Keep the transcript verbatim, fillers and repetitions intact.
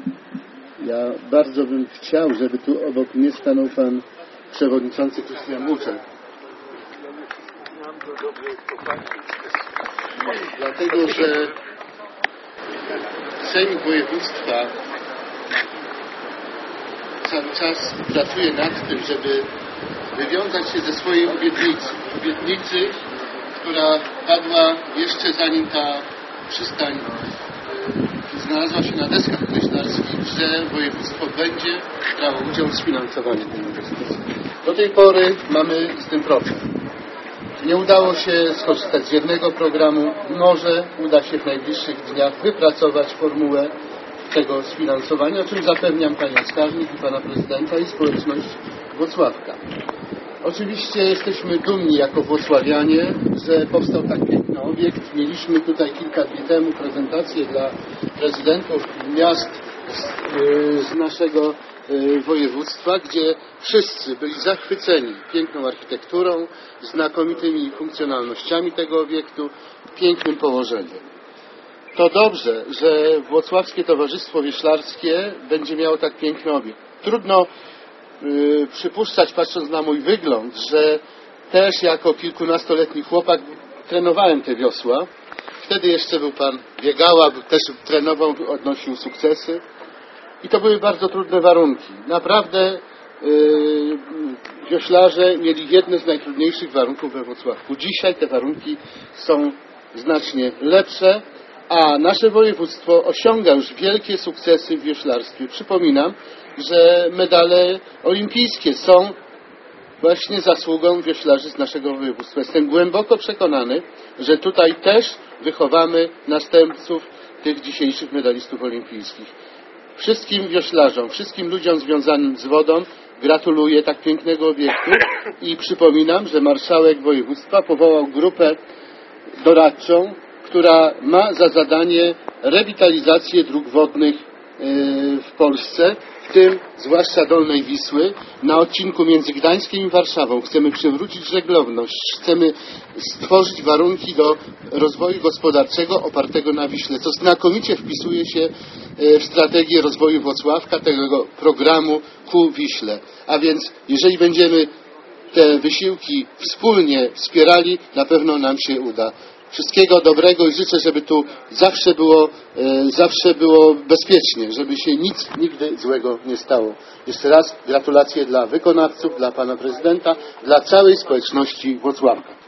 Ja bardzo bym chciał, żeby tu obok mnie stanął pan przewodniczący Krystian Muczek. Dlatego, że Sejmik Województwa cały czas pracuje nad tym, żeby wywiązać się ze swojej obietnicy. Obietnicy, która padła jeszcze zanim ta przystań znalazła się na deskach myślarskich, że województwo będzie brało udział w sfinansowaniu tej inwestycji. Do tej pory mamy z tym problem. Nie udało się skorzystać z jednego programu. Może uda się w najbliższych dniach wypracować formułę tego sfinansowania, o czym zapewniam panią skarbnik i pana prezydenta i społeczność Włocławka. Oczywiście jesteśmy dumni jako włocławianie, że powstał tak piękny obiekt. Mieliśmy tutaj kilka dni temu prezentację dla prezydentów miast z, z naszego województwa, gdzie wszyscy byli zachwyceni piękną architekturą, znakomitymi funkcjonalnościami tego obiektu, pięknym położeniem. To dobrze, że Włocławskie Towarzystwo Wioślarskie będzie miało tak piękny obiekt. Trudno yy, przypuszczać, patrząc na mój wygląd, że też jako kilkunastoletni chłopak trenowałem te wiosła. Wtedy jeszcze był pan Biegała, też trenował, odnosił sukcesy. I to były bardzo trudne warunki. Naprawdę yy, wioślarze mieli jedne z najtrudniejszych warunków we Włocławku. Dzisiaj te warunki są znacznie lepsze, a nasze województwo osiąga już wielkie sukcesy w wioślarstwie. Przypominam, że medale olimpijskie są właśnie zasługą wioślarzy z naszego województwa. Jestem głęboko przekonany, że tutaj też wychowamy następców tych dzisiejszych medalistów olimpijskich. Wszystkim wioślarzom, wszystkim ludziom związanym z wodą gratuluję tak pięknego obiektu i przypominam, że marszałek województwa powołał grupę doradczą, która ma za zadanie rewitalizację dróg wodnych w Polsce, w tym zwłaszcza Dolnej Wisły. Na odcinku między Gdańskiem i Warszawą chcemy przywrócić żeglowność, chcemy stworzyć warunki do rozwoju gospodarczego opartego na Wiśle, co znakomicie wpisuje się w strategię rozwoju Włocławka, tego programu ku Wiśle. A więc jeżeli będziemy te wysiłki wspólnie wspierali, na pewno nam się uda. Wszystkiego dobrego i życzę, żeby tu zawsze było, e, zawsze było bezpiecznie, żeby się nic nigdy złego nie stało. Jeszcze raz gratulacje dla wykonawców, dla pana prezydenta, dla całej społeczności Włocławka.